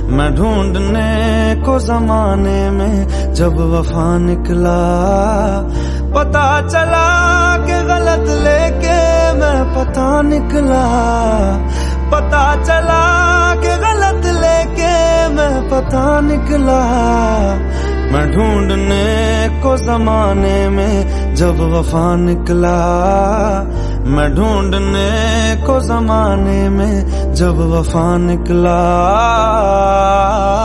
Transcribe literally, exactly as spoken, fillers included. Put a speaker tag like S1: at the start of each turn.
S1: मैं ढूंढने को जमाने में जब वफा निकला, पता चला कि गलत लेके मैं पता निकला, पता चला कि गलत लेके मैं पता निकला। मैं ढूंढने को जमाने में जब वफा निकला, मैं ढूंढने को जमाने में जब वफा निकला।